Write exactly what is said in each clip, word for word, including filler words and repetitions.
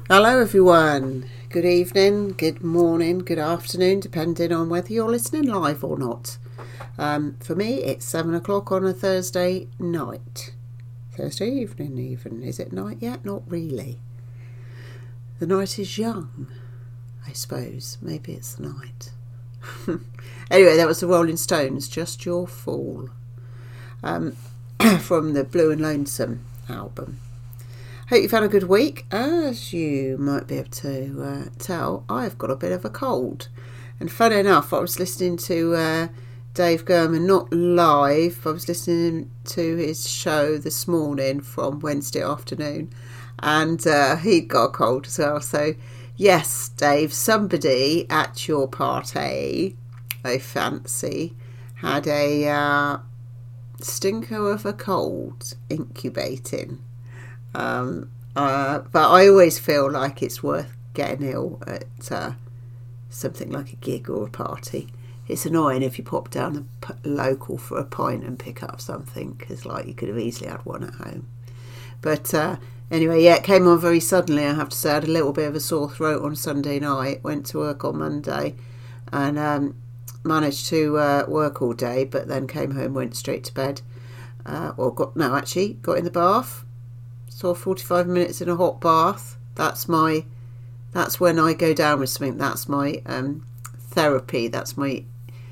Hello everyone, good evening, good morning, good afternoon, depending on whether you're listening live or not. Um, for me it's seven o'clock on a Thursday night. Thursday evening even, is it night yet? Not really. The night is young, I suppose, maybe it's the night. Anyway, that was the Rolling Stones, Just Your Fool, um, from the Blue and Lonesome album. Hope you've had a good week. As you might be able to uh, tell, I've got a bit of a cold. And funny enough, I was listening to uh, Dave Gurman, not live, I was listening to his show this morning from Wednesday afternoon. And uh, he got a cold as well. So, yes, Dave, somebody at your party, I fancy, had a uh, stinker of a cold incubating. Um, uh, but I always feel like it's worth getting ill at uh, something like a gig or a party. It's annoying if you pop down the p- local for a pint and pick up something, because like you could have easily had one at home. But uh, anyway, yeah, it came on very suddenly. I have to say, I had a little bit of a sore throat on Sunday night. Went to work on Monday and um, managed to uh, work all day, but then came home, went straight to bed. Uh, well, got no, actually got in the bath. Saw forty-five minutes in a hot bath. That's my, that's when I go down with something. That's my um, therapy. That's my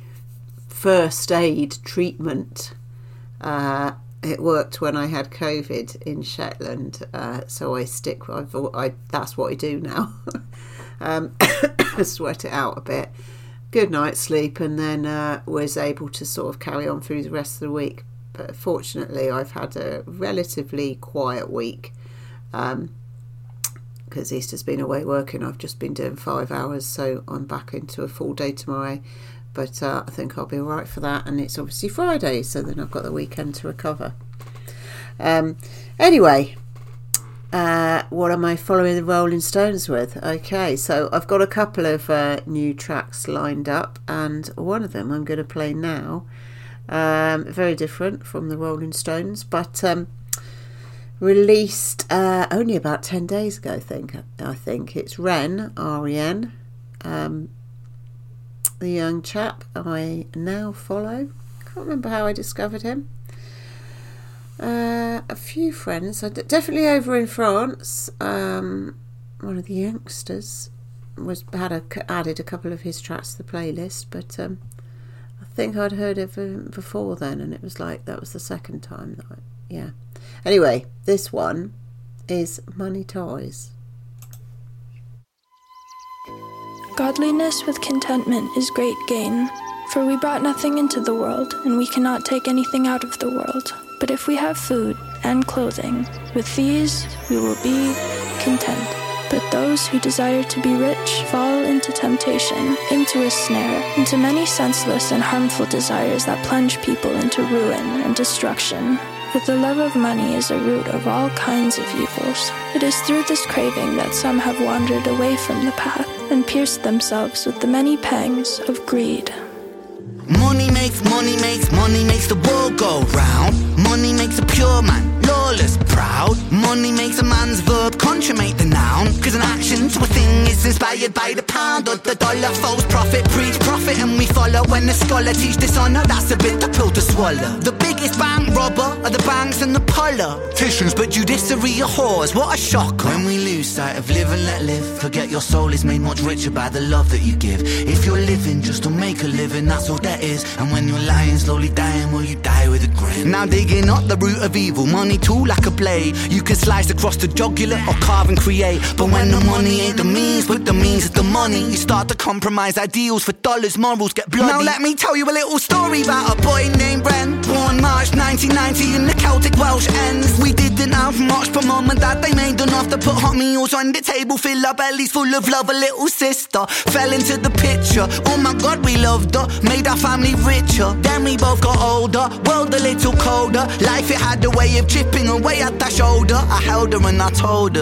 first aid treatment. Uh, it worked when I had COVID in Shetland, uh, so I stick. I've, I that's what I do now. um, sweat it out a bit. Good night's sleep, and then uh, was able to sort of carry on through the rest of the week. But fortunately, I've had a relatively quiet week um, because Easter's been away working. I've just been doing five hours, so I'm back into a full day tomorrow. But uh, I think I'll be all right for that. And it's obviously Friday, so then I've got the weekend to recover. Um, anyway, uh, what am I following the Rolling Stones with? Okay, so I've got a couple of uh, new tracks lined up, and one of them I'm going to play now. Um, very different from the Rolling Stones, but um, released uh, only about ten days ago, I think. I think it's Ren, R E N, um, the young chap I now follow. Can't remember how I discovered him. Uh, a few friends, I d- definitely over in France. Um, one of the youngsters was had a, added a couple of his tracks to the playlist, but. Um, I think I'd heard of him before then, and it was like that was the second time that I, yeah. Anyway, this one is Money Ties. Godliness with contentment is great gain, for we brought nothing into the world, and we cannot take anything out of the world. But if we have food and clothing, with these we will be content. But those who desire to be rich fall into temptation, into a snare, into many senseless and harmful desires that plunge people into ruin and destruction. For the love of money is a root of all kinds of evils. It is through this craving that some have wandered away from the path and pierced themselves with the many pangs of greed. Money makes, money makes, money makes the world go round. Money makes a pure man lawless, proud. Money makes a man's verb consummate the noun. Cause an action to a thing is inspired by the pound or the dollar. False prophet, preach profit and we follow. When the scholar teach dishonor, that's a bitter pill to swallow. The biggest bank robber are the banks and the politicians, but judiciary are whores, what a shock. When we lose sight of live and let live, forget your soul is made much richer by the love that you give. If you're living just to make a living, that's all that is. And when you're lying, slowly dying, well you die with a grin. Now digging up the root of evil, money too like a blade. You can slice across the jugular or carve and create. But when the money ain't the means, but the means is the money, you start to compromise ideals for dollars, morals get bloody. Now let me tell you a little story about a boy named Ren. Born March nineteen ninety in the Celtic Welsh ends. We didn't have much, but mum and dad, they made enough to put hot meals on the table, fill our bellies full of love. A little sister fell into the picture. Oh my God, we loved her, made our family richer. Then we both got older, world a little colder. Life it had a way of chipping away at that shoulder. I held her and I told her,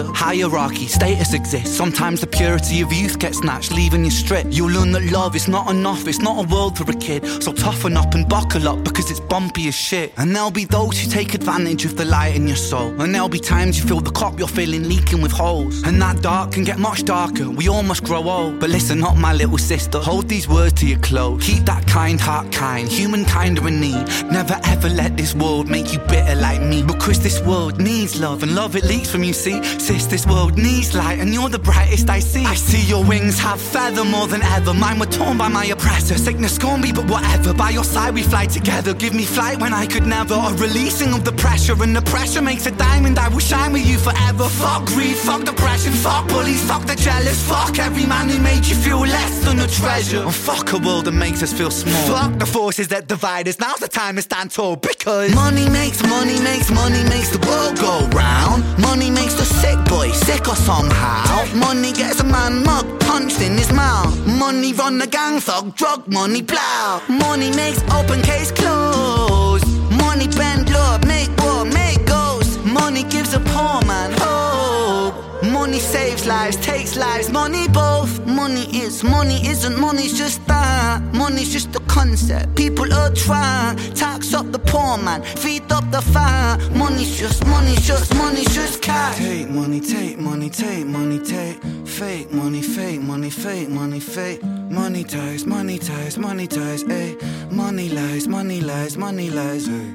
Hierarchy, status exists. Sometimes the purity of youth gets snatched, leaving you stripped. You'll learn that love is not enough, it's not a world for a kid. So toughen up and buckle up, because it's bumpy as shit. And there'll be those who take advantage of the light in your soul. And there'll be times you feel the cup you're filling leaking with holes. And that dark can get much darker, we all must grow old. But listen up, my little sister, hold these words to your close. Keep that kind heart kind, humankind are in need. Never ever let this world make you bitter like me. Because this world needs love, and love it leaks from you, see. Sis, this world needs light, and you're the brightest I see. I see your wings have feather more than ever. Mine were torn by my oppressor. Sickness scorn me, but whatever. By your side we fly together. Give me flight when I could never. A releasing of the pressure, and the pressure makes a diamond. I will shine with you forever. Fuck greed, fuck depression, fuck bullies, fuck the jealous. Fuck every man who made you feel less than a treasure. And fuck a world that makes us feel small. Fuck the forces that divide us. Now's the time to stand tall, because money makes, money makes, money makes the world go round. Money makes the sick boy sicker somehow. Money gets a man mug punched in his mouth. Money run the gang thug, drug money plow. Money makes open case close. Money bend law, make war, make ghosts. Money gives a poor man hope. Money saves lives, takes lives, money both. Money is, money isn't, money's just that. Money's just a concept, people are trying. Tax up the poor man, feed up the fire. Money's just, money's just, money's just cash. Take money, take money, take money, take. Fake money, fake money, fake money, fake. Money ties, money ties, money ties, eh. Money lies, money lies, money lies, eh.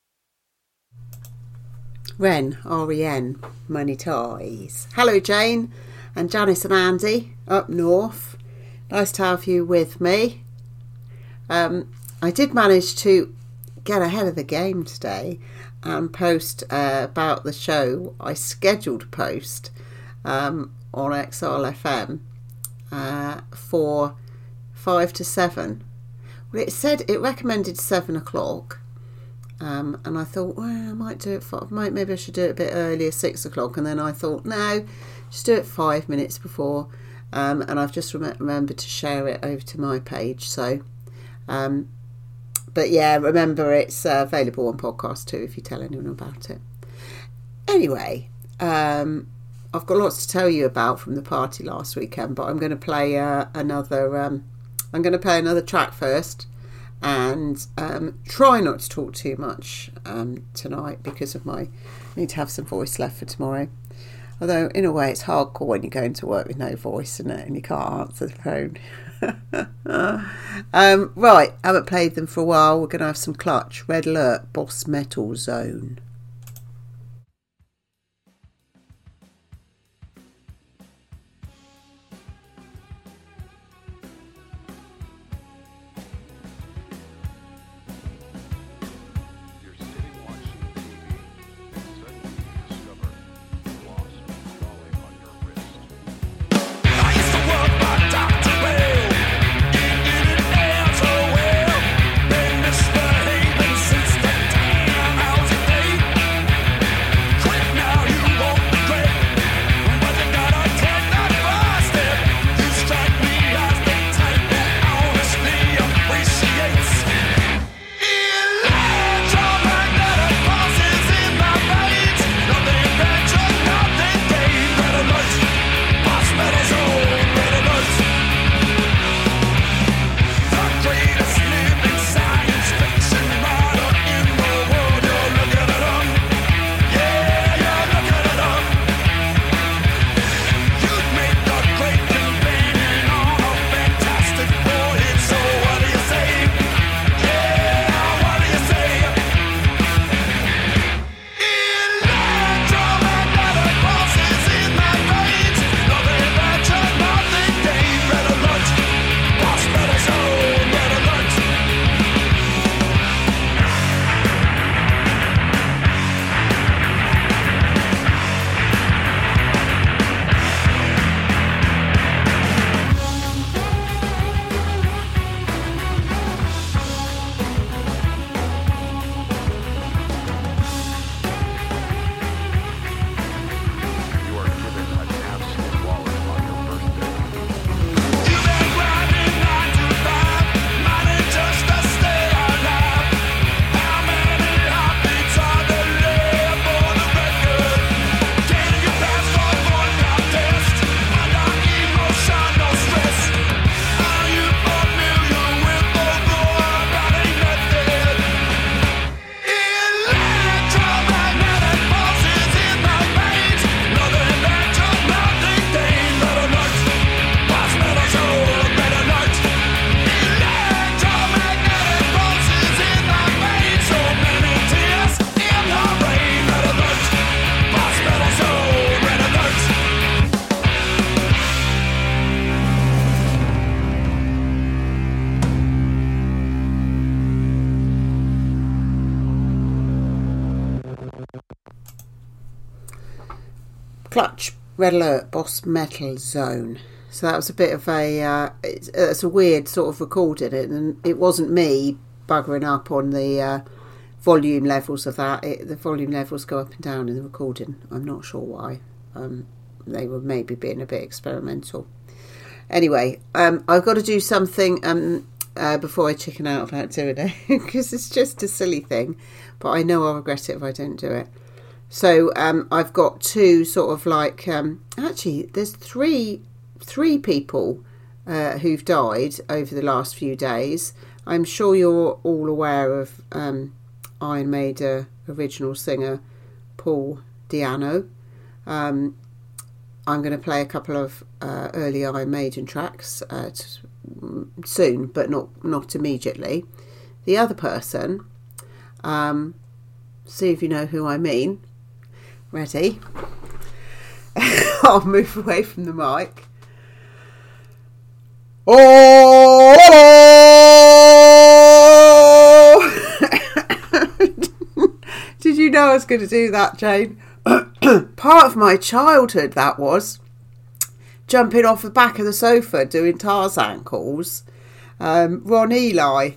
Ren, R E N, Money Ties. Hello Jane and Janice and Andy up north. Nice to have you with me. Um, I did manage to get ahead of the game today and post uh, about the show. I scheduled a post um, on X R F M uh, for five to seven. Well, it said it recommended seven o'clock. Um, and I thought, well, I might do it. For, might maybe I should do it a bit earlier, six o'clock. And then I thought, no, just do it five minutes before. Um, and I've just rem- remembered to share it over to my page. So, um, but yeah, remember it's uh, available on podcast too if you tell anyone about it. Anyway, um, I've got lots to tell you about from the party last weekend, but I'm going to play uh, another. Um, I'm going to play another track first. And um, try not to talk too much um, tonight because of my I need to have some voice left for tomorrow. Although in a way it's hardcore when you're going to work with no voice, isn't it, and you can't answer the phone. um, right, I haven't played them for a while. We're going to have some Clutch, Red Alert, Boss Metal Zone. Since the time I was a day Clutch, Red Alert, Boss Metal Zone. So that was a bit of a, uh, it's, it's a weird sort of recording, and it wasn't me buggering up on the uh, volume levels of that. It, the volume levels go up and down in the recording. I'm not sure why. Um, they were maybe being a bit experimental. Anyway, um, I've got to do something um, uh, before I chicken out about doing it, because it's just a silly thing, but I know I'll regret it if I don't do it. So um, I've got two sort of like, um, actually there's three three people uh, who've died over the last few days. I'm sure you're all aware of um, Iron Maiden original singer Paul Di'Anno. Um, I'm going to play a couple of uh, early Iron Maiden tracks uh, t- soon, but not, not immediately. The other person, um, see if you know who I mean. Ready? I'll move away from the mic. Oh! Did you know I was going to do that, Jane? Part of my childhood, that was. Jumping off the back of the sofa, doing Tarzan calls. Um, Ron Ely.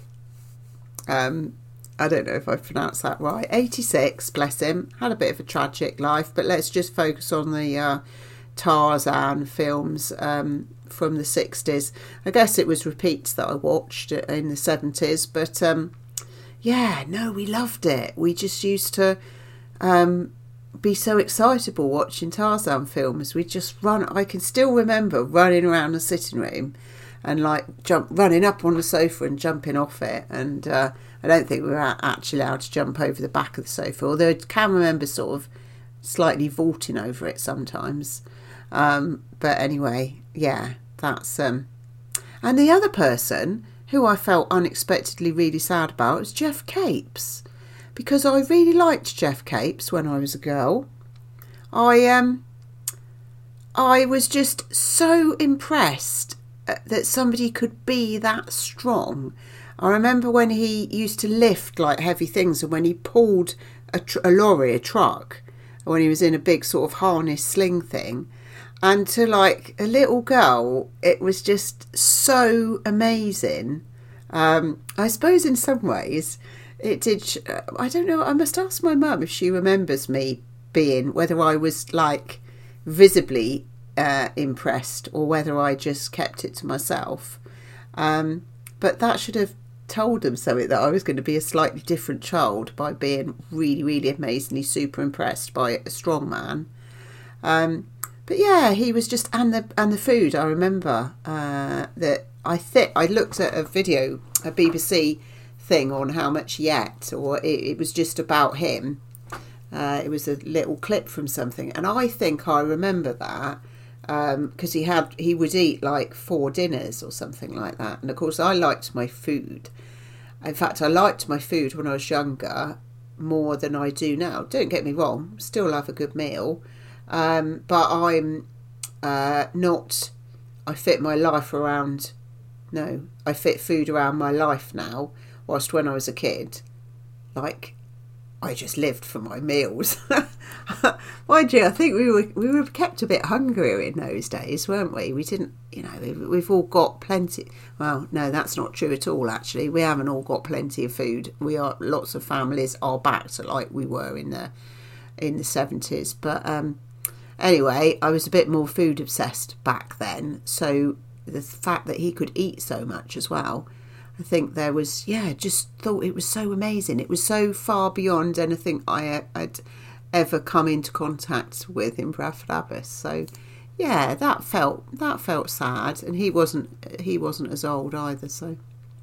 Um, I don't know if I pronounced that right. eighty-six, bless him. Had a bit of a tragic life, but let's just focus on the uh, Tarzan films um, from the sixties. I guess it was repeats that I watched in the seventies, but um, yeah, no, we loved it. We just used to um, be so excitable watching Tarzan films. We just run. I can still remember running around the sitting room and like jump, running up on the sofa and jumping off it. And uh, I don't think we were actually allowed to jump over the back of the sofa, although I can remember sort of slightly vaulting over it sometimes. Um, but anyway, yeah, that's... Um... And the other person who I felt unexpectedly really sad about was Geoff Capes, because I really liked Geoff Capes when I was a girl. I um, I was just so impressed that somebody could be that strong. I remember when he used to lift like heavy things, and when he pulled a, tr- a lorry, a truck, when he was in a big sort of harness sling thing. And to like a little girl, it was just so amazing. Um, I suppose in some ways it did. I don't know. I must ask my mum if she remembers me being, whether I was like visibly uh, impressed or whether I just kept it to myself. Um, but that should have told them something, that I was going to be a slightly different child by being really, really amazingly super impressed by a strong man. Um, But yeah, he was just, and the and the food. I remember uh, that I think I looked at a video, a B B C thing on how much he ate, or it, it was just about him. Uh, it was a little clip from something, and I think I remember that because um, he had he would eat like four dinners or something like that. And of course, I liked my food. In fact, I liked my food when I was younger more than I do now. Don't get me wrong, still love a good meal. Um, but I'm uh, not, I fit my life around, no, I fit food around my life now, whilst when I was a kid, like, I just lived for my meals. Mind you, I think we were we were kept a bit hungrier in those days, weren't we? We didn't, you know, we've, we've all got plenty, well, no, that's not true at all, actually. We haven't all got plenty of food. We are, lots of families are back to like we were in the, in the seventies, but, um, anyway, I was a bit more food obsessed back then. So the fact that he could eat so much as well, I think there was, yeah, just thought it was so amazing. It was so far beyond anything I had ever come into contact with in Bradford Abbas. So yeah, that felt that felt sad, and he wasn't he wasn't as old either. So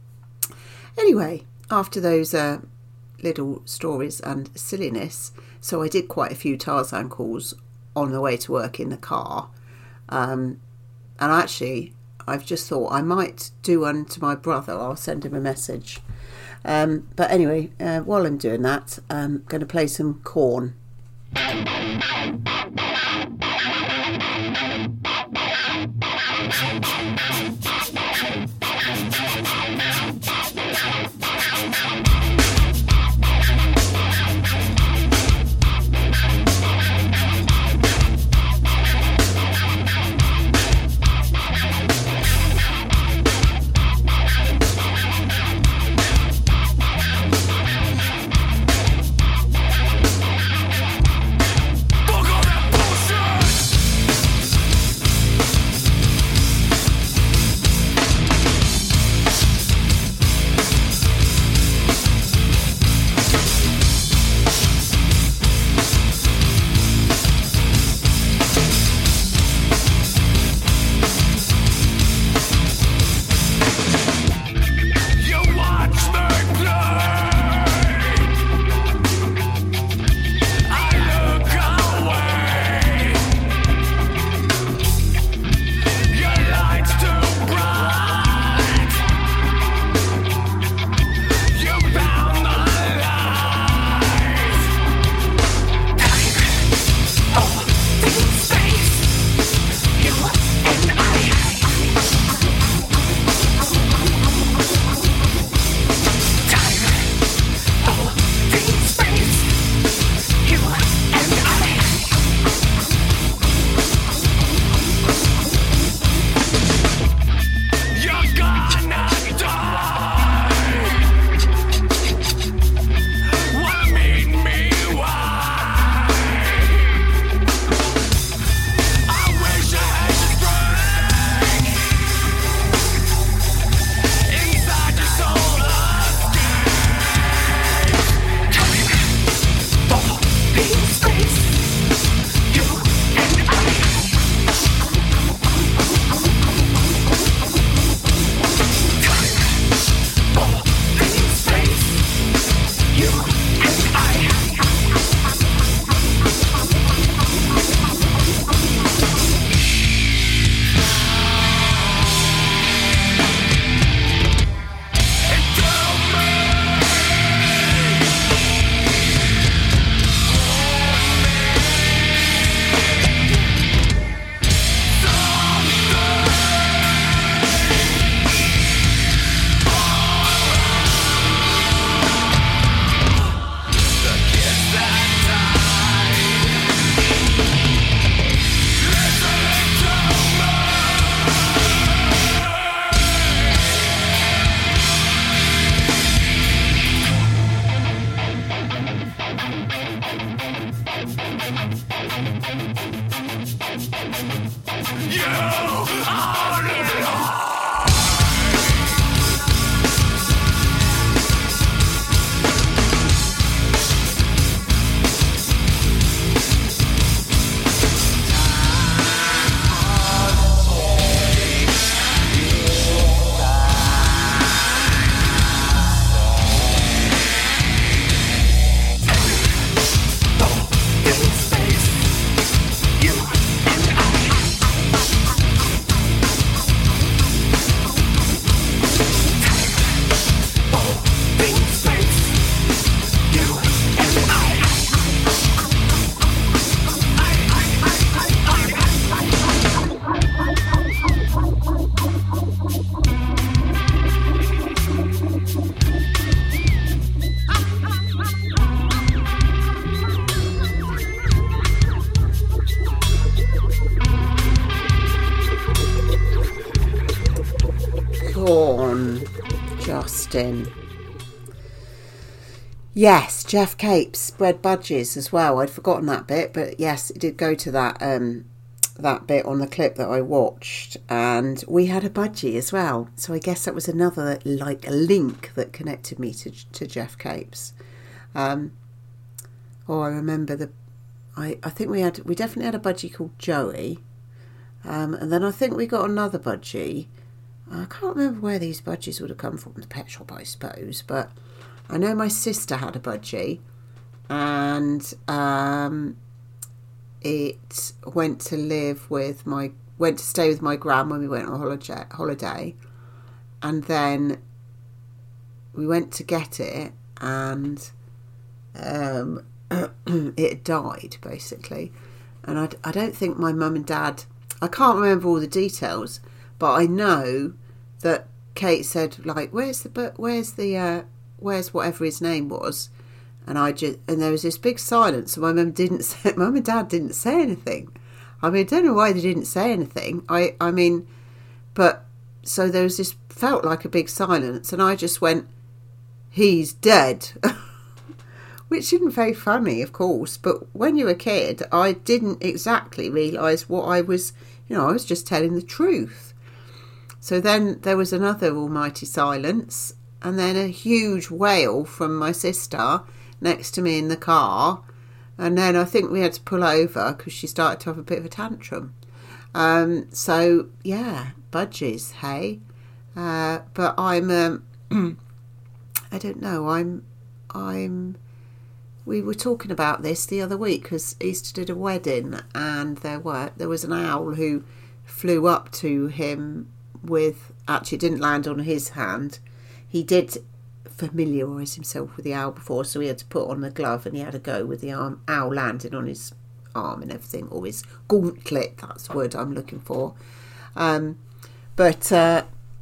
anyway, after those uh, little stories and silliness, so I did quite a few Tarzan calls on the way to work in the car, um, and actually I've just thought I might do one to my brother. I'll send him a message, um, but anyway, uh, while I'm doing that, I'm going to play some Korn. Justin. Yes, Jeff Capes spread budgies as well. I'd forgotten that bit, but yes, it did go to that um, that bit on the clip that I watched, and we had a budgie as well. So I guess that was another like link that connected me to to Jeff Capes. Um, oh, I remember the. I, I think we had we definitely had a budgie called Joey, um, and then I think we got another budgie. I can't remember where these budgies would have come from, the pet shop, I suppose, but I know my sister had a budgie, and um, it went to live with my, went to stay with my gran when we went on holiday, holiday, and then we went to get it, and um, it died, basically, and I, I don't think my mum and dad, I can't remember all the details, but I know that Kate said, like, where's the, but where's the, uh, where's whatever his name was? And I just, and there was this big silence. And my mum didn't say, mum and dad didn't say anything. I mean, I don't know why they didn't say anything. I, I mean, but so there was this, felt like a big silence. And I just went, he's dead. Which isn't very funny, of course. But when you're a kid, I didn't exactly realise what I was, you know, I was just telling the truth. So then there was another almighty silence, and then a huge wail from my sister next to me in the car, and then I think we had to pull over because she started to have a bit of a tantrum. Um, so yeah, budgies, hey. Uh, but I'm, um, I don't know. I'm, I'm. We were talking about this the other week because Easter did a wedding, and there were there was an owl who flew up to him. With actually, it didn't land on his hand. He did familiarise himself with the owl before, so he had to put on the glove and he had a go with the arm, owl landing on his arm and everything, or his gauntlet. That's the word I'm looking for. Um, but uh,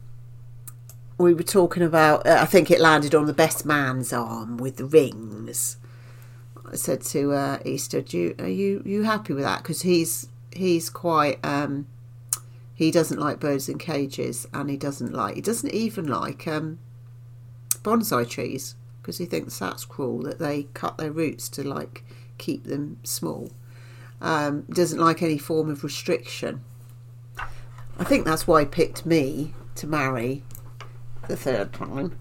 we were talking about. Uh, I think it landed on the best man's arm with the rings. I said to uh, Easter, Do you, "Are you you happy with that?" Because he's he's quite. Um, He doesn't like birds in cages, and he doesn't like, he doesn't even like um, bonsai trees, because he thinks that's cruel that they cut their roots to like keep them small. Um, doesn't like any form of restriction. I think that's why he picked me to marry the third time,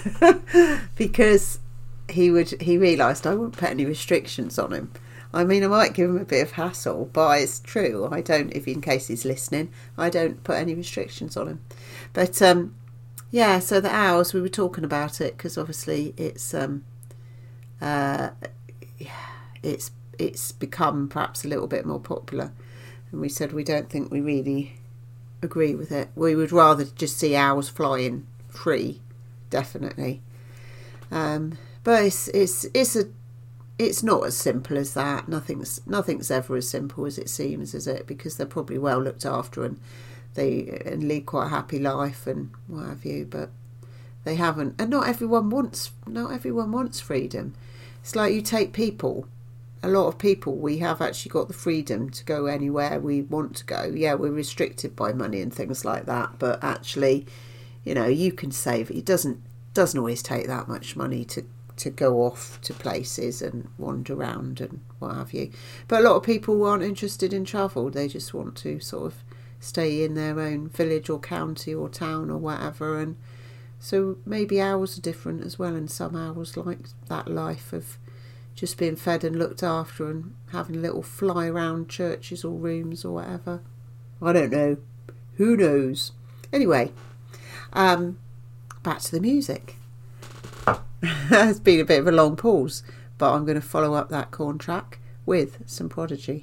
because he would he realised I wouldn't put any restrictions on him. I mean, I might give him a bit of hassle, but it's true. I don't, if in case he's listening, I don't put any restrictions on him. But, um, yeah, so the owls, we were talking about it because obviously it's, um, uh, it's, it's become perhaps a little bit more popular. And we said we don't think we really agree with it. We would rather just see owls flying free, definitely. Um, but it's, it's, it's a, It's not as simple as that. Nothing's nothing's ever as simple as it seems, is it? Because they're probably well looked after and they and lead quite a happy life and what have you. But they haven't, and not everyone wants. Not everyone wants freedom. It's like you take people. A lot of people, we have actually got the freedom to go anywhere we want to go. Yeah, we're restricted by money and things like that. But actually, you know, you can save it. It doesn't doesn't always take that much money to. to go off to places and wander around and what have you. But a lot of people aren't interested in travel. They just want to sort of stay in their own village or county or town or whatever, and so maybe ours are different as well, and some ours like that life of just being fed and looked after and having a little fly around churches or rooms or whatever. I don't know. Who knows? Anyway, um, back to the music. It's been a bit of a long pause, but I'm going to follow up that Korn track with some Prodigy.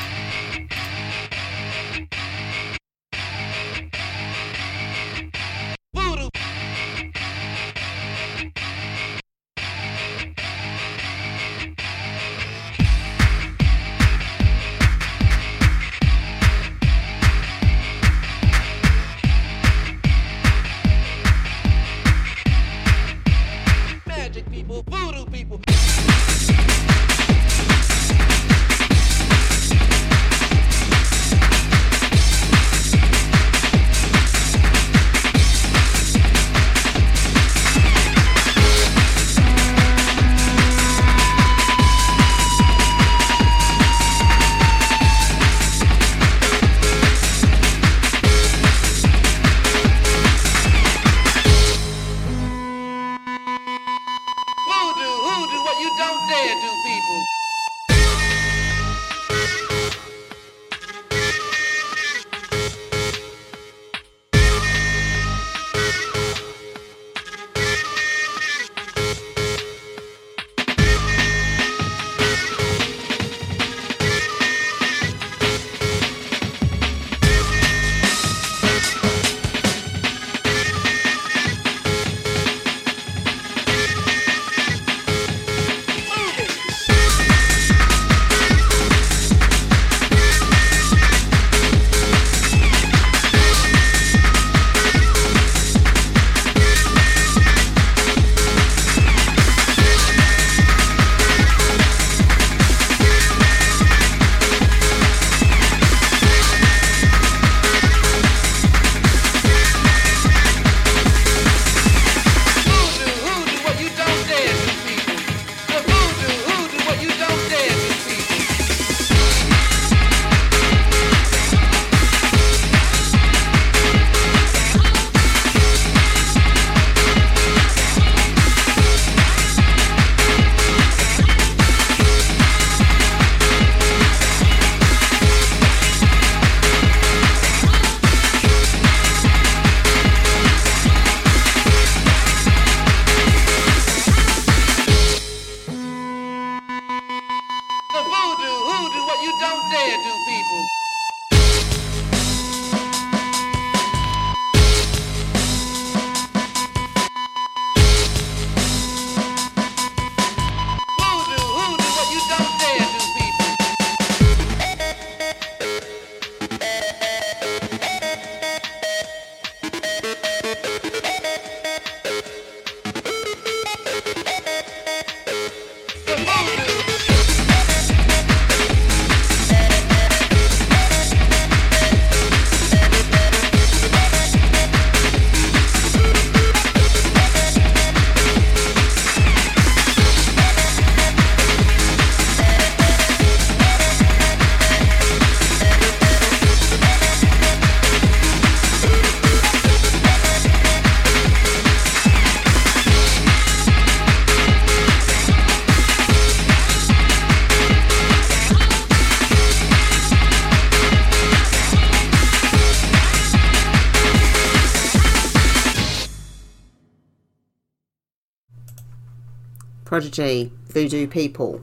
Prodigy, Voodoo People.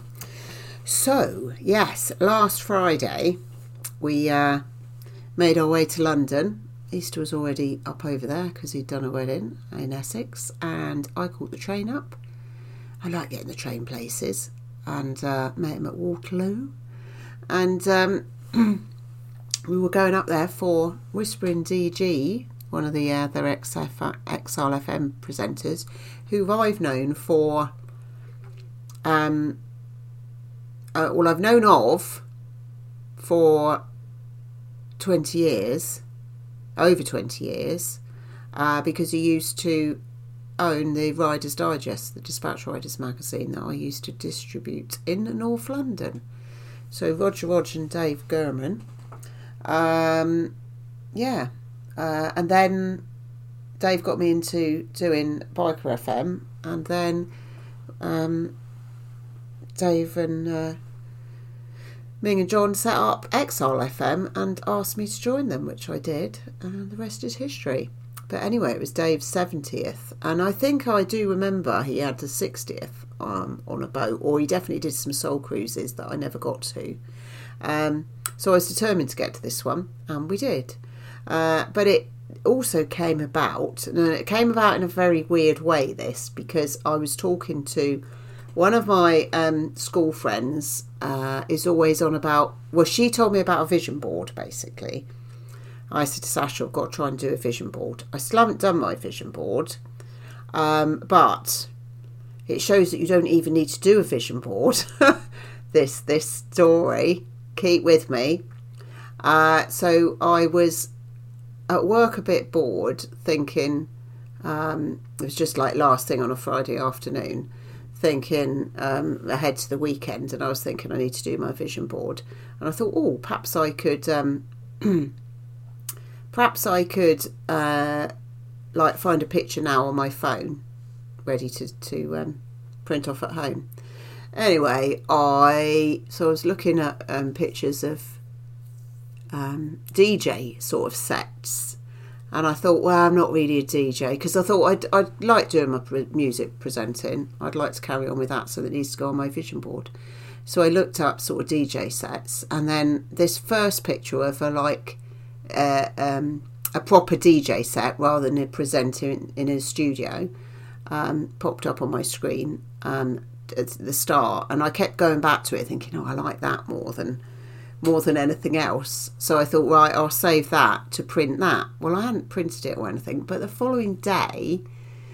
So, yes, last Friday we uh, made our way to London. Easter was already up over there because he'd done a wedding in Essex, and I caught the train up. I like getting the train places, and uh, met him at Waterloo. And um, we were going up there for Whispering D G, one of the uh, their X R F M presenters, who I've known for, um, uh, well, I've known of for twenty years, over twenty years, uh, because he used to own the Riders Digest, the Dispatch Riders magazine that I used to distribute in North London. So Roger Roger and Dave Gurman, Um, yeah. Uh, and then Dave got me into doing Biker F M, and then um, Dave and uh, Ming and John set up Exile F M and asked me to join them, which I did, and the rest is history. But anyway, it was Dave's seventieth, and I think I do remember he had the sixtieth um, on a boat, or he definitely did some soul cruises that I never got to. Um, so I was determined to get to this one, and we did. Uh, but it also came about, and it came about in a very weird way, this, because I was talking to one of my um, school friends, uh, is always on about, well, she told me about a vision board, basically. I said to Sasha, I've got to try and do a vision board. I still haven't done my vision board, um, but it shows that you don't even need to do a vision board. this this story, keep with me. Uh, so I was at work a bit bored, thinking, um, it was just like last thing on a Friday afternoon, thinking um, ahead to the weekend, and I was thinking I need to do my vision board. And I thought, oh, perhaps I could... Um, Perhaps I could, uh, like, find a picture now on my phone, ready to to um, print off at home. Anyway, I so I was looking at um, pictures of um, D J sort of sets, and I thought, well, I'm not really a D J, because I thought I'd I'd like doing my pre- music presenting. I'd like to carry on with that, so that needs to go on my vision board. So I looked up sort of D J sets, and then this first picture of a like. Uh, um, a proper D J set rather than a presenter in, in a studio um, popped up on my screen um, at the start, and I kept going back to it thinking, oh, I like that more than more than anything else. So I thought, right, I'll save that to print that. Well, I hadn't printed it or anything, but the following day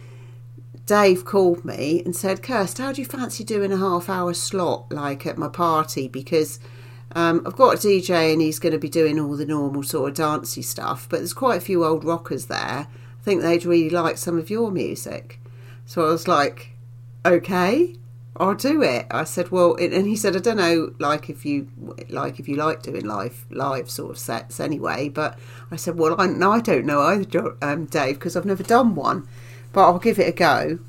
Dave called me and said, Kirst, how do you fancy doing a half hour slot like at my party, because Um, I've got a D J and he's going to be doing all the normal sort of dancey stuff, but there's quite a few old rockers there. I think they'd really like some of your music. So I was like, okay, I'll do it. I said, well, and he said, I don't know, like if you like if you like doing live live sort of sets anyway. But I said, well, I, no, I don't know either, um, Dave, because I've never done one, but I'll give it a go.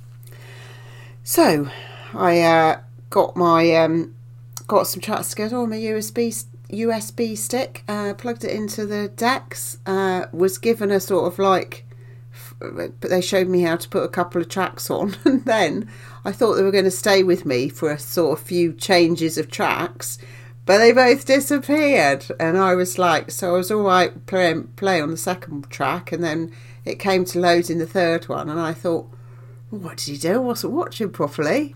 So I uh, got my. Um, Got some tracks together on my U S B U S B stick, uh, plugged it into the decks, uh, was given a sort of like, but they showed me how to put a couple of tracks on, and then I thought they were going to stay with me for a sort of few changes of tracks, but they both disappeared, and I was like, so I was all right play, play on the second track, and then it came to loading the third one, and I thought, well, what did he do? I wasn't watching properly.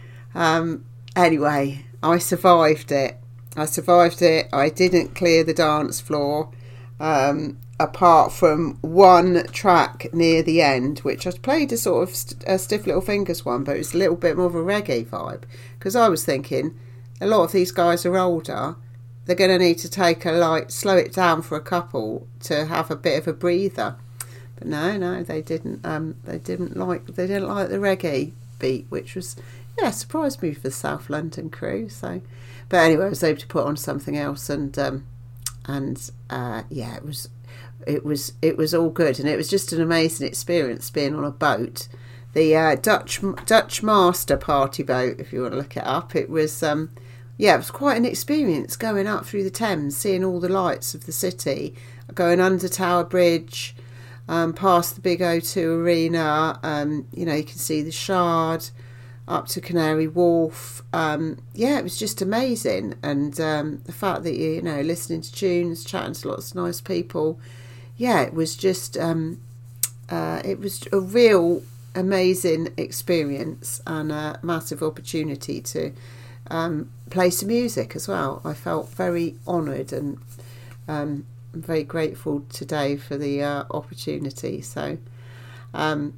Um, anyway... I survived it. I survived it. I didn't clear the dance floor, um, apart from one track near the end, which I played a sort of st- a Stiff Little Fingers one, but it was a little bit more of a reggae vibe, because I was thinking a lot of these guys are older. They're going to need to take a like slow it down for a couple to have a bit of a breather. But no, no, they didn't. Um, they didn't like. They didn't like the reggae beat, which was. Yeah, surprised me for the South London crew. So, but anyway, I was able to put on something else, and um, and uh, yeah, it was, it was, it was all good, and it was just an amazing experience being on a boat, the uh, Dutch Dutch Master party boat, if you want to look it up. It was, um, yeah, it was quite an experience going up through the Thames, seeing all the lights of the city, going under Tower Bridge, um, past the big O two Arena. Um, you know, you can see the Shard. Up to Canary Wharf. Um, yeah, it was just amazing. And um, the fact that, you, you know, listening to tunes, chatting to lots of nice people. Yeah, it was just, um, uh, it was a real amazing experience and a massive opportunity to um, play some music as well. I felt very honoured and um, I'm very grateful today for the uh, opportunity. So, um,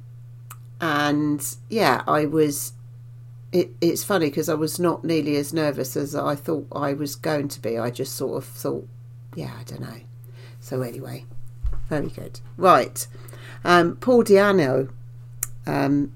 and yeah, I was... It, it's funny because I was not nearly as nervous as I thought I was going to be. I just sort of thought, yeah, I don't know. So anyway, very good. Right. Um, Paul Di'Anno, um,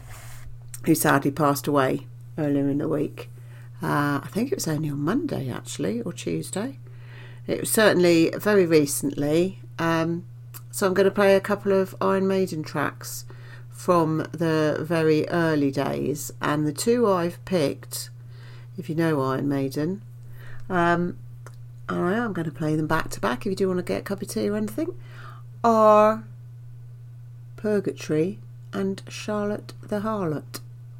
who sadly passed away earlier in the week. Uh, I think it was only on Monday, actually, or Tuesday. It was certainly very recently. Um, so I'm going to play a couple of Iron Maiden tracks from the very early days, and the two I've picked, if you know Iron Maiden, um, and I am going to play them back to back if you do want to get a cup of tea or anything, are Purgatory and Charlotte the Harlot.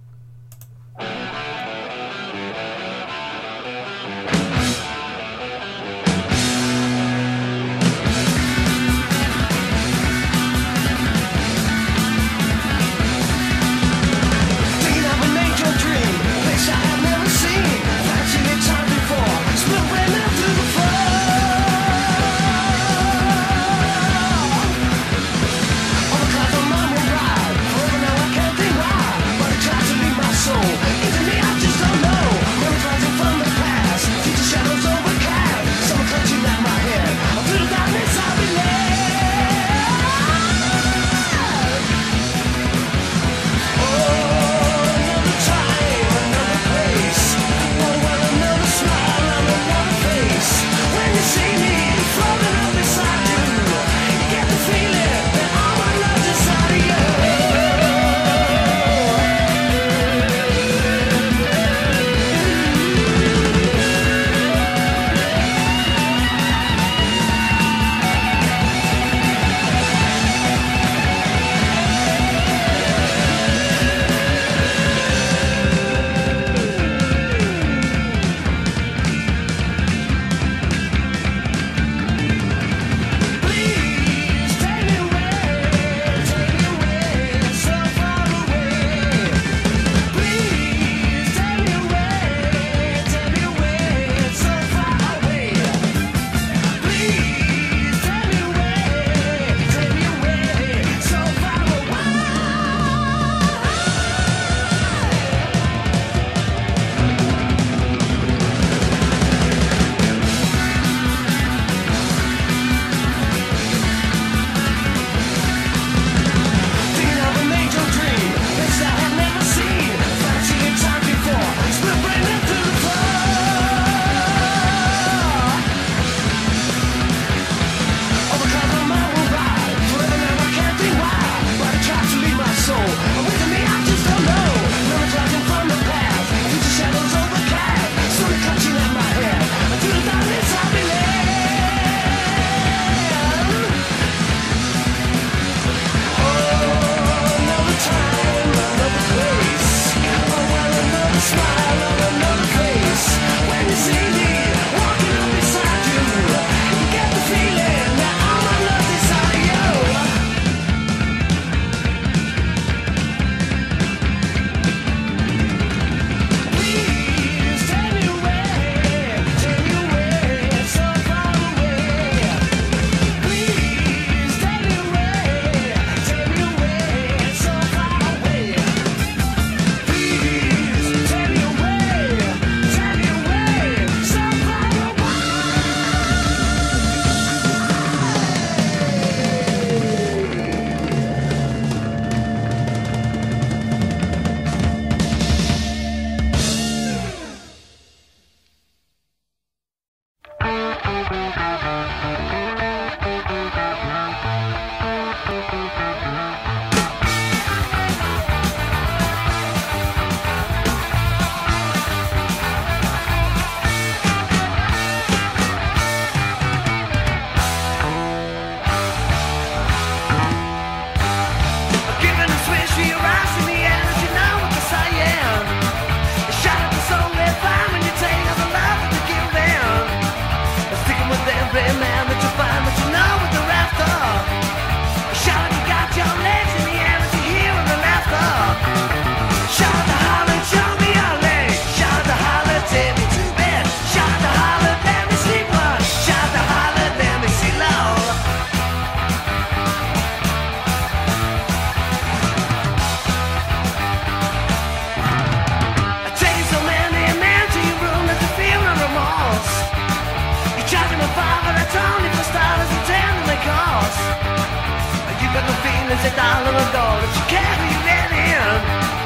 a dollar a go that you can't be let in.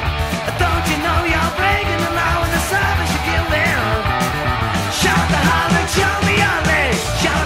Don't you know you're breaking the law with the service you give them? Shout the holler, show me your legs.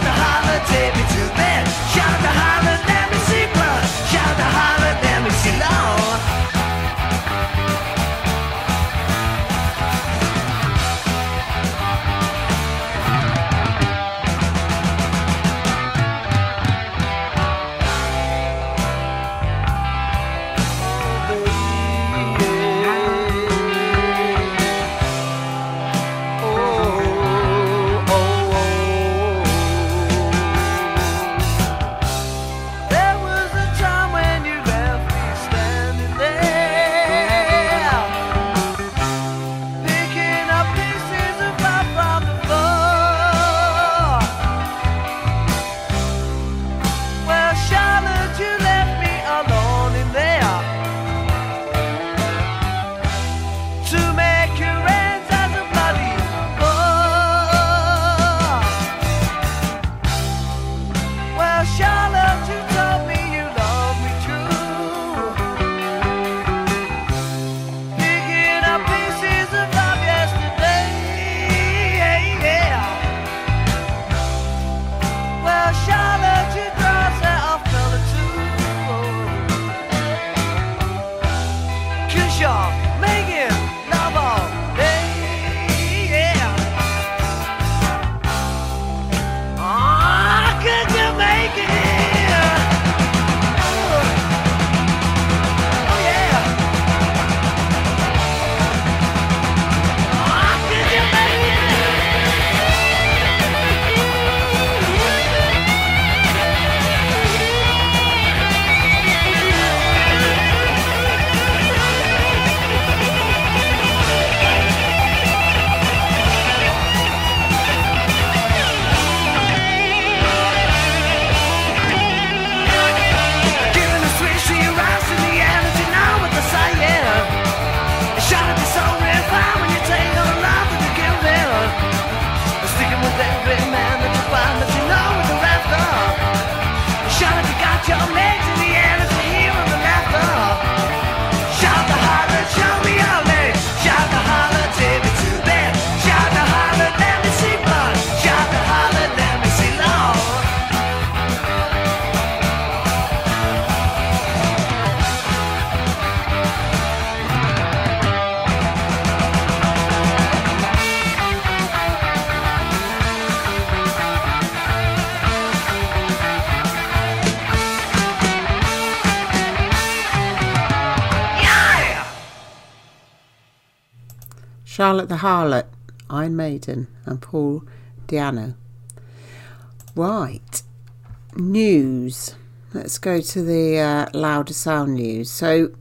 Charlotte the Harlot, Iron Maiden, and Paul Di'Anno. Right, news. Let's go to the uh, Louder Sound news. So,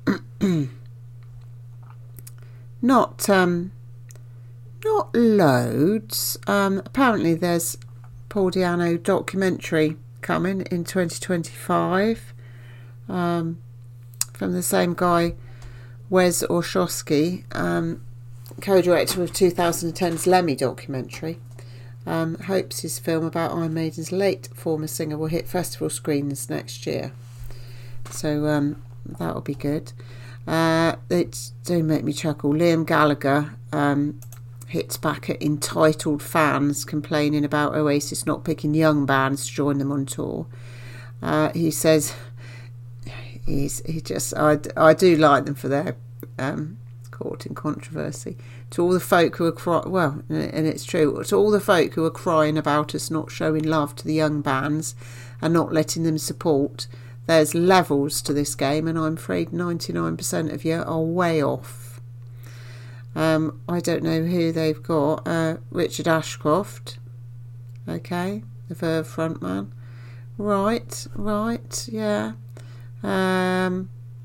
not um, not loads. Um, apparently, there's Paul Di'Anno documentary coming in twenty twenty-five um, from the same guy, Wes Orszowski, um, co-director of two thousand ten's Lemmy documentary. Um, hopes his film about Iron Maiden's late former singer will hit festival screens next year. So um, that'll be good. Uh, it do make me chuckle. Liam Gallagher um, hits back at entitled fans complaining about Oasis not picking young bands to join them on tour. Uh, he says he's he just I, I do like them for their um, caught in controversy. To all the folk who are crying, well, and it's true, to all the folk who are crying about us not showing love to the young bands and not letting them support, there's levels to this game, and I'm afraid ninety-nine percent of you are way off. Um, I don't know who they've got. Uh, Richard Ashcroft, okay, the Verve frontman. Right, right, yeah. Um...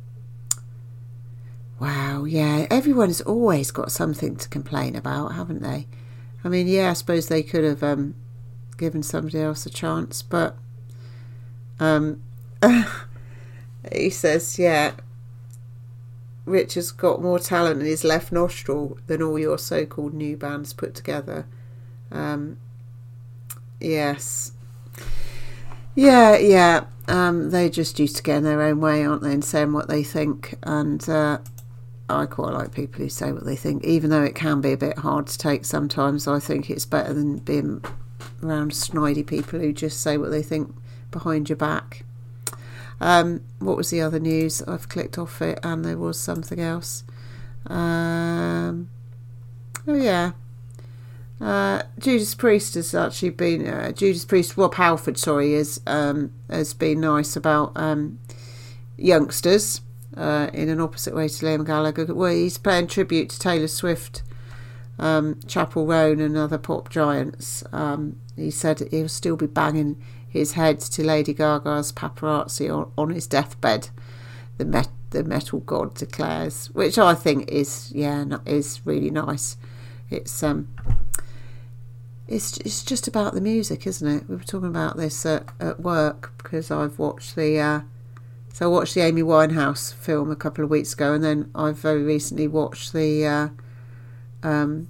Wow, yeah, everyone's always got something to complain about, haven't they? I mean, yeah, I suppose they could have um, given somebody else a chance, but um, he says, yeah, Richard's got more talent in his left nostril than all your so-called new bands put together. Um, yes. Yeah, yeah, um, they're just used to getting their own way, aren't they, and saying what they think, and uh, I quite like people who say what they think, even though it can be a bit hard to take sometimes. I think it's better than being around snidey people who just say what they think behind your back. Um, what was the other news? I've clicked off it and there was something else. Um, oh yeah. Uh, Judas Priest has actually been uh, Judas Priest Rob Halford sorry is um, has been nice about um, youngsters uh, in an opposite way to Liam Gallagher. Well, he's paying tribute to Taylor Swift, um, Chapel Roan and other pop giants. Um, he said he'll still be banging his head to Lady Gaga's Paparazzi on, on his deathbed, the met, the metal god declares, which I think is yeah is really nice. It's um It's it's just about the music, isn't it? We were talking about this at, at work because I've watched the uh, so I watched the Amy Winehouse film a couple of weeks ago, and then I've very recently watched the uh, um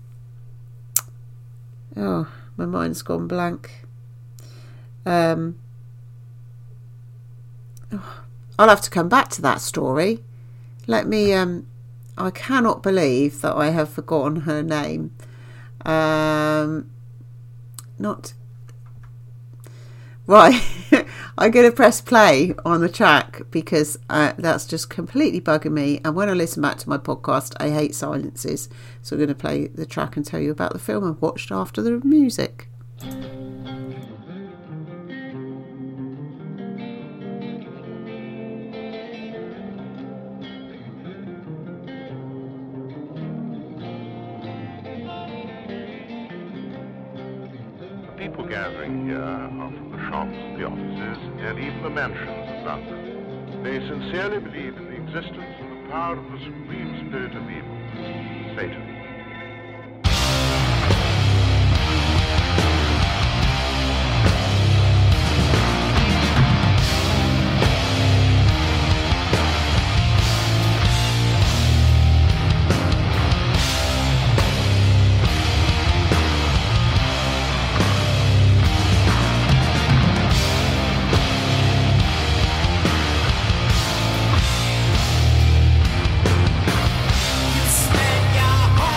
oh my mind's gone blank. Um, oh, I'll have to come back to that story. Let me. Um, I cannot believe that I have forgotten her name. Um. Not right. I'm going to press play on the track because uh, that's just completely bugging me, and when I listen back to my podcast I hate silences, so I'm going to play the track and tell you about the film I've watched after the music. Gathering here are from the shops, the offices, and even the mansions of London. They sincerely believe in the existence and the power of the supreme spirit of evil, Satan. Spend your whole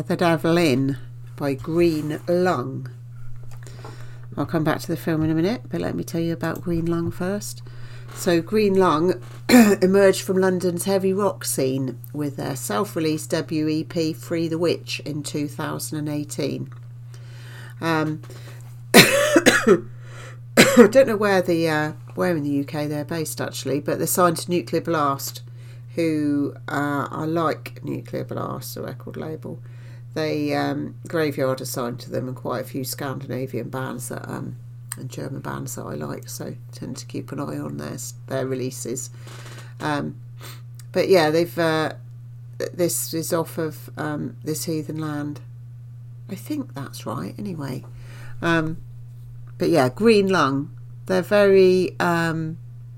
The Devil In by Green Lung. I'll come back to the film in a minute, but let me tell you about Green Lung first. So Green Lung emerged from London's heavy rock scene with their self-released debut E P Free the Witch in two thousand eighteen. Um, I don't know where the uh, where in the U K they're based actually, but they're signed to Nuclear Blast, who uh, I like Nuclear Blast, the record label. They um, Graveyard assigned to them, and quite a few Scandinavian bands that um, and German bands that I like, so tend to keep an eye on their their releases. Um, but yeah, they've uh, this is off of um, This Heathen Land. I think that's right. Anyway, um, but yeah, Green Lung. They're very um,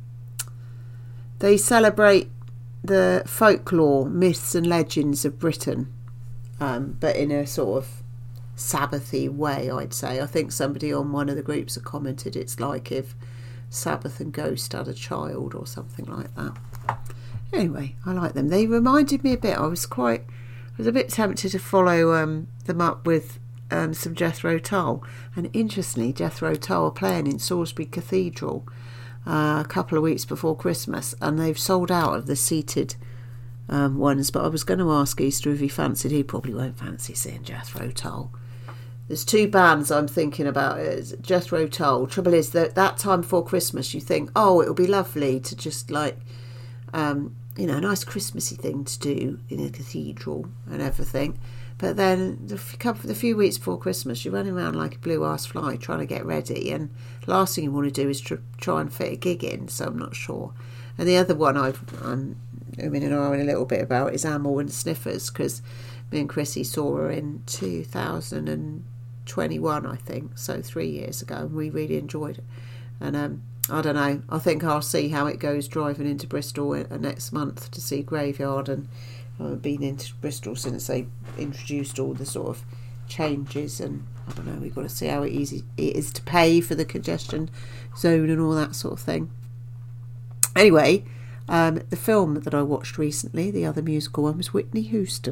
they celebrate the folklore, myths, and legends of Britain. Um, but in a sort of Sabbathy way, I'd say. I think somebody on one of the groups had commented it's like if Sabbath and Ghost had a child or something like that. Anyway, I like them. They reminded me a bit. I was quite, I was a bit tempted to follow um, them up with um, some Jethro Tull. And interestingly, Jethro Tull are playing in Salisbury Cathedral uh, a couple of weeks before Christmas, and they've sold out of the seated Um, ones, but I was going to ask Easter if he fancied. He probably won't fancy seeing Jethro Tull. There's two bands I'm thinking about. Is Jethro Tull. Trouble is that that time before Christmas, you think, oh, it'll be lovely to just like, um, you know, a nice Christmassy thing to do in a cathedral and everything. But then the couple, the few weeks before Christmas, you're running around like a blue-ass fly trying to get ready, and the last thing you want to do is tr- try and fit a gig in. So I'm not sure. And the other one I've, I'm umming and ahhing a little bit about is Amyl and Sniffers, because me and Chrissy saw her in two thousand twenty-one, I think, so three years ago, and we really enjoyed it. And um, I don't know, I think I'll see how it goes driving into Bristol next month to see Graveyard, and I've been into Bristol since they introduced all the sort of changes, and I don't know, we've got to see how easy it is to pay for the congestion zone and all that sort of thing. Anyway, um, the film that I watched recently, the other musical one, was Whitney Houston.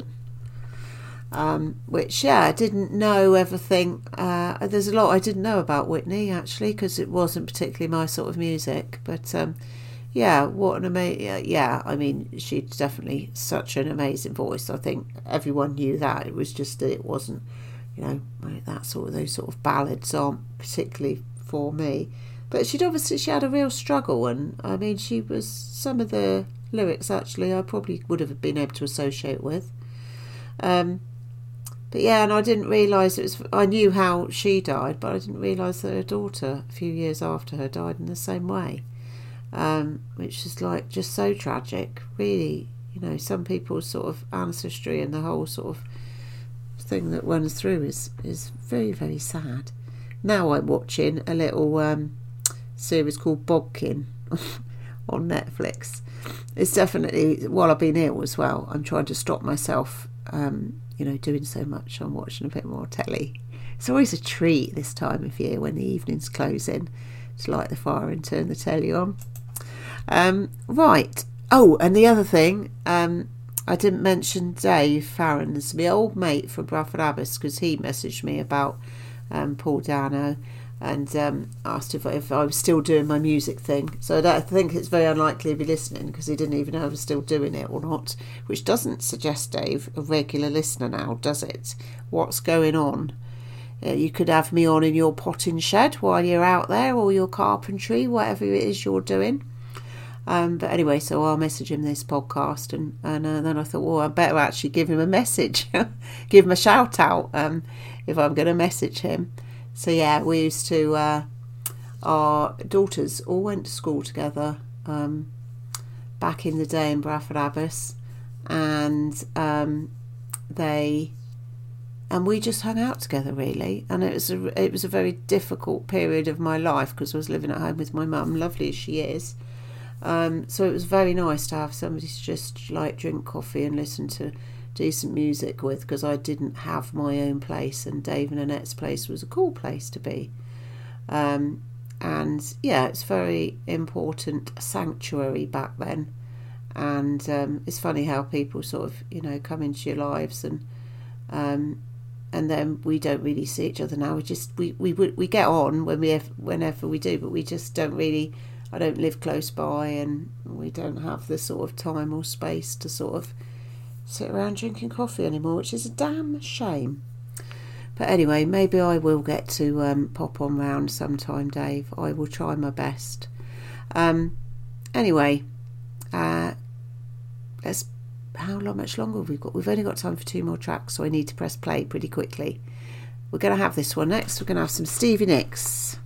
Um, which, yeah, I didn't know everything. Uh, there's a lot I didn't know about Whitney, actually, because it wasn't particularly my sort of music. But, um, yeah, what an amazing... Yeah, I mean, she's definitely such an amazing voice. I think everyone knew that. It was just that it wasn't, you know, like that sort of... Those sort of ballads aren't particularly for me. But she'd obviously, she had a real struggle, and I mean, she was, some of the lyrics actually I probably would have been able to associate with. Um, but yeah, and I didn't realise it was, I knew how she died, but I didn't realise that her daughter, a few years after her, died in the same way. Um, which is like just so tragic, really. You know, some people's sort of ancestry and the whole sort of thing that runs through is, is very, very sad. Now I'm watching a little... Um, series called Bodkin on Netflix. It's definitely, while I've been ill as well, I'm trying to stop myself, um, you know, doing so much. I'm watching a bit more telly. It's always a treat this time of year when the evening's closing to light the fire and turn the telly on. Um, right. Oh, and the other thing, um, I didn't mention Dave Farrens, my old mate from Bradford Abbas, because he messaged me about um, Paul Dano, and um, asked if, if I was still doing my music thing. So I, don't, I think it's very unlikely he'd be listening, because he didn't even know I was still doing it or not, which doesn't suggest Dave a regular listener now, does it? What's going on? Uh, you could have me on in your potting shed while you're out there, or your carpentry, whatever it is you're doing. Um, but anyway, so I'll message him this podcast, and, and uh, then I thought, well, I better actually give him a message, give him a shout out um, if I'm going to message him. So yeah, we used to, uh, our daughters all went to school together um, back in the day in Bradford Abbas, and um, they, and we just hung out together really, and it was a, it was a very difficult period of my life because I was living at home with my mum, lovely as she is. Um, so it was very nice to have somebody to just like drink coffee and listen to decent music with, because I didn't have my own place, and Dave and Annette's place was a cool place to be. Um, and yeah, it's very important sanctuary back then. And um, it's funny how people sort of, you know, come into your lives and Um, and then we don't really see each other now. We just we we we get on when we whenever we do, but we just don't really. I don't live close by, and we don't have the sort of time or space to sort of sit around drinking coffee anymore, which is a damn shame. But anyway, maybe I will get to um, pop on round sometime, Dave. I will try my best. Um, anyway, uh, let's. How long, much longer have we got? We've only got time for two more tracks, so I need to press play pretty quickly. We're going to have this one next. We're going to have some Stevie Nicks.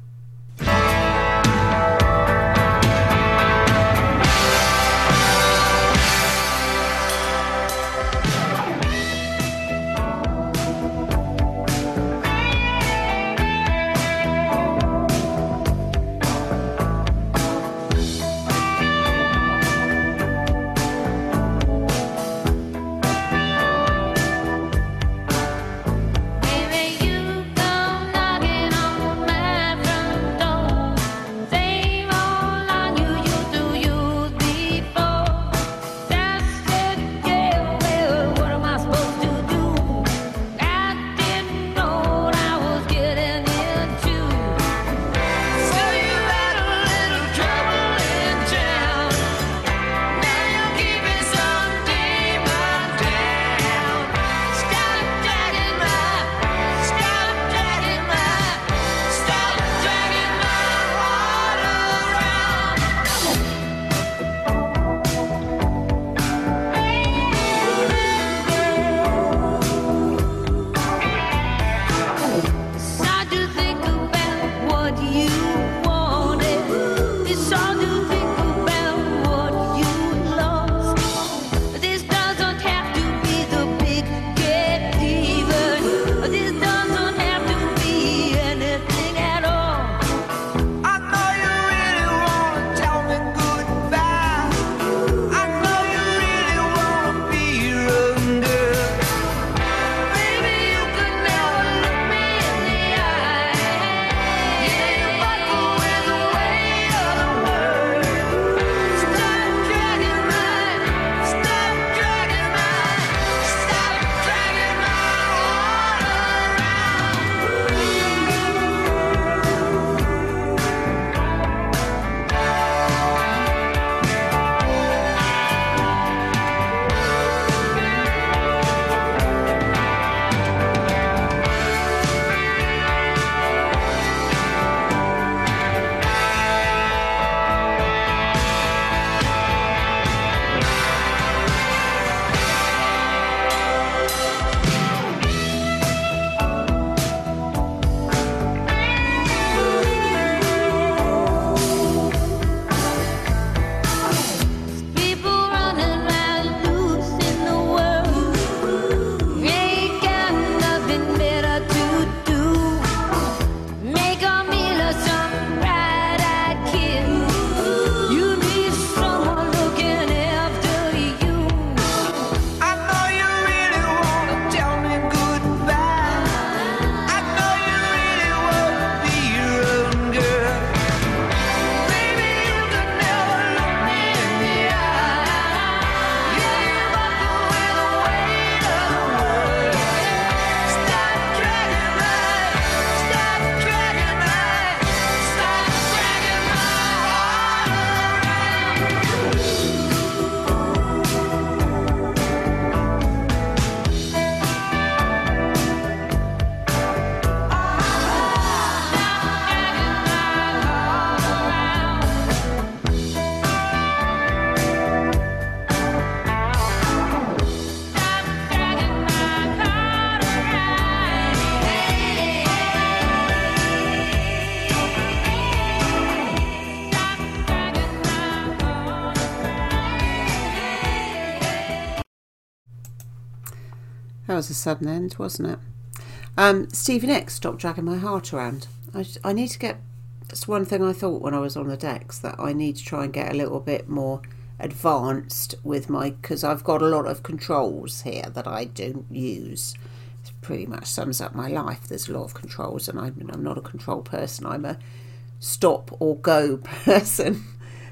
That was a sudden end, wasn't it? Um, Stevie Nicks, Stop Dragging My Heart Around. I, I need to get... That's one thing I thought when I was on the decks, that I need to try and get a little bit more advanced with my... Because I've got a lot of controls here that I don't use. It pretty much sums up my life. There's a lot of controls, and I'm, I'm not a control person. I'm a stop or go person.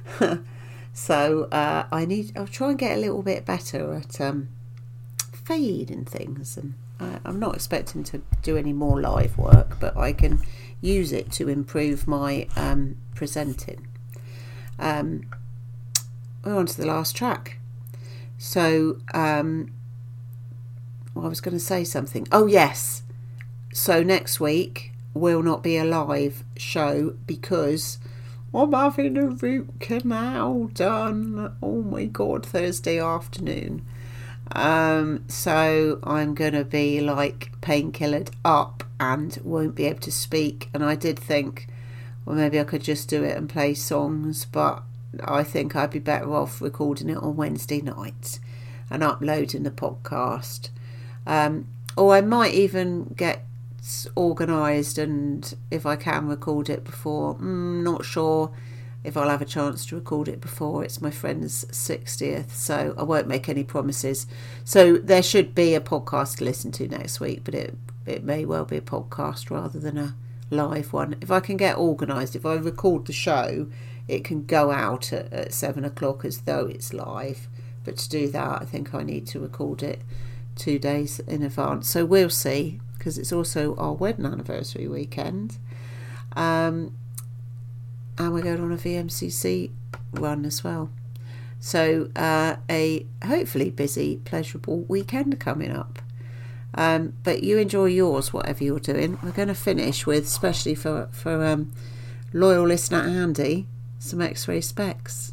So uh, I need... I'll try and get a little bit better at... Um, fade and things, and uh, I'm not expecting to do any more live work, but I can use it to improve my um, presenting. Um, we're on to the last track. So um, well, I was going to say something. Oh yes. So next week will not be a live show because I'm having a root canal done. Oh my God, Thursday afternoon. Um, so I'm going to be like painkillered up and won't be able to speak. And I did think, well, maybe I could just do it and play songs, but I think I'd be better off recording it on Wednesday night and uploading the podcast. Um, or I might even get organised, and if I can record it before, mm, not sure if I'll have a chance to record it before. It's my friend's sixtieth, so I won't make any promises. So there should be a podcast to listen to next week, but it it may well be a podcast rather than a live one. If I can get organised, if I record the show, it can go out at, at seven o'clock as though it's live, but to do that I think I need to record it two days in advance. So we'll see, because it's also our wedding anniversary weekend, um, and we're going on a V M C C run as well. So uh, a hopefully busy, pleasurable weekend coming up. Um, but you enjoy yours, whatever you're doing. We're going to finish with, especially for for um, loyal listener Andy, some X-ray specs.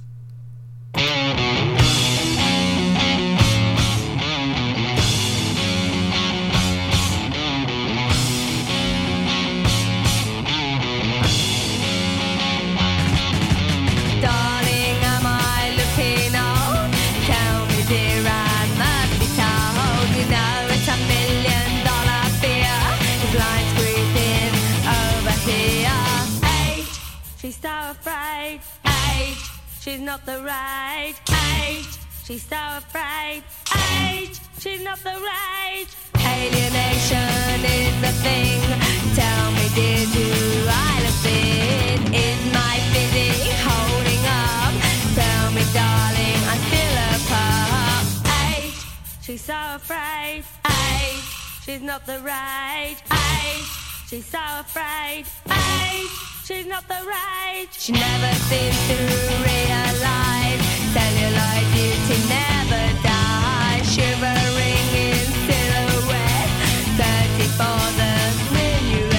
She's so afraid, age, she's not the right age. She's so afraid, age, she's not the right. Alienation is the thing. Tell me, did you I look in? Is my physique holding up? Tell me, darling, I'm still a pup. Age, she's so afraid, age, she's not the right age. She's so afraid, age, she's not the right. She never seems to realize celluloid beauty never dies. Shivering in silhouette, thirty for the minuet.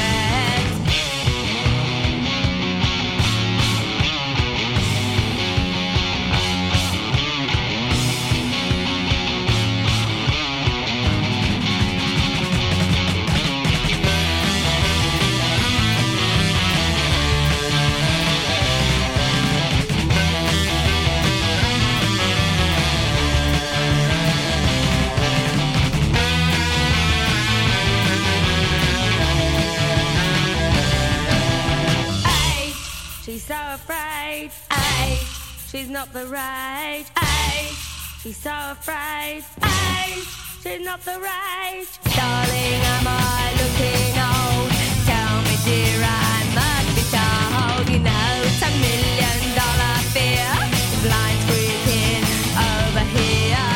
She's so afraid, age, she's not the right age. She's so afraid, age, she's not the right. Darling, am I looking old? Tell me, dear, I must be told. You know it's a million dollar fear. The blind squeaking over here.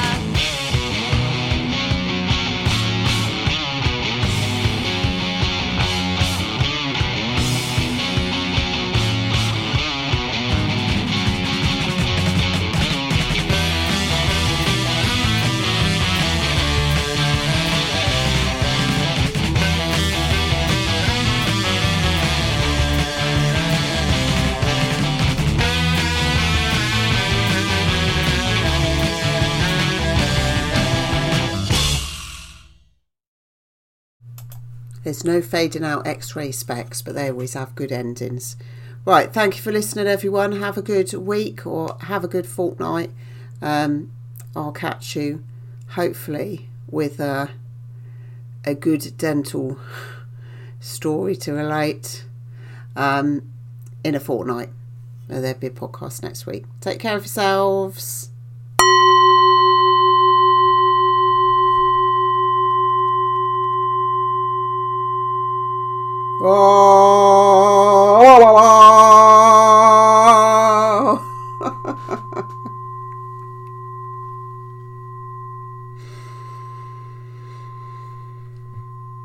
There's no fading out X-ray specs, but they always have good endings. Right, thank you for listening, everyone. Have a good week or have a good fortnight. Um, I'll catch you, hopefully, with a, a good dental story to relate um, in a fortnight. There'll be a podcast next week. Take care of yourselves. Oh.